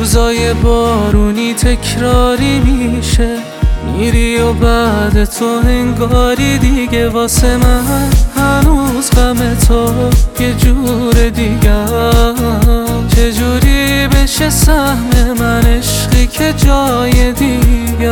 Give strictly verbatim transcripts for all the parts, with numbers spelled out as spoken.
روزای بارونی تکراری میشه، میری و بعد تو انگاری دیگه واسه من هنوز غم تو یه جور دیگه. چجوری بشه سهم من عشقی که جای دیگه؟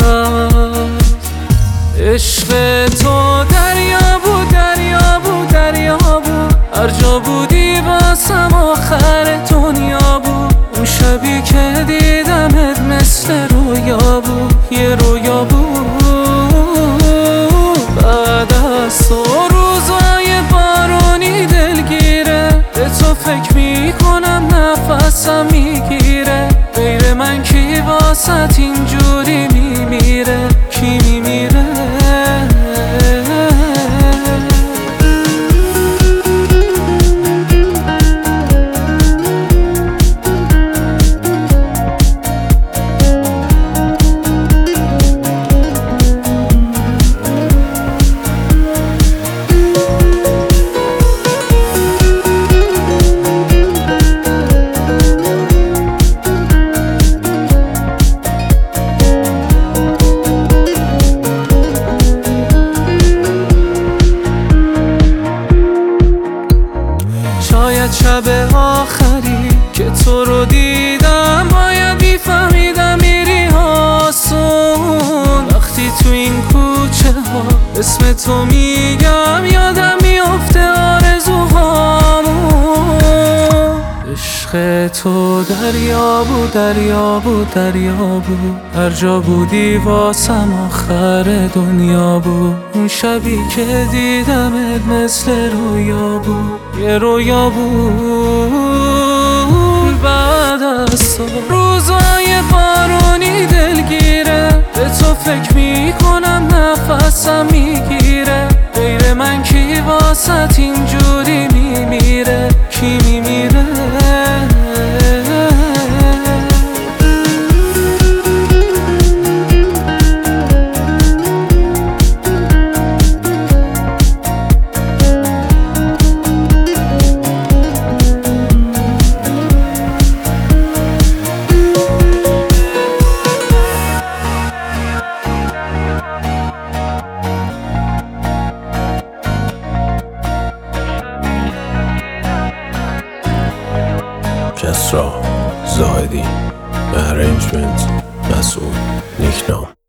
عشق تو دریا بود دریا بود دریا بود، هر جا بودی واسم آخر دنیا بود. اون شبی که دیدمت مثل رویا بود، یه رویا بود. بعد از تو روزای بارونی دلگیره، به تو فکر میکنم نفسم میگیره. غیر من کی واسط اینجوری میمیره؟ کی میمیره؟ شاید شب آخری که تو رو دیدم باید میفهمیدم میری آسون. وقتی تو این کوچه ها اسم تو میگم یادم میافته آرزوهامون. عشق تو دریا بود دریا بود دریا بود، هر جا بودی واسم آخر دنیا بود. اون شبی که دیدمت مثل رویا بود، یه رویا بود. بعد از تو روزای بارونی دلگیره، به تو فکر میکنم نفسم میگیره. غیر من کی واسط اینجوری میمیره؟ کی میمیره؟ کسرا زاهدی، ارنجمنت مسئول نیکنام.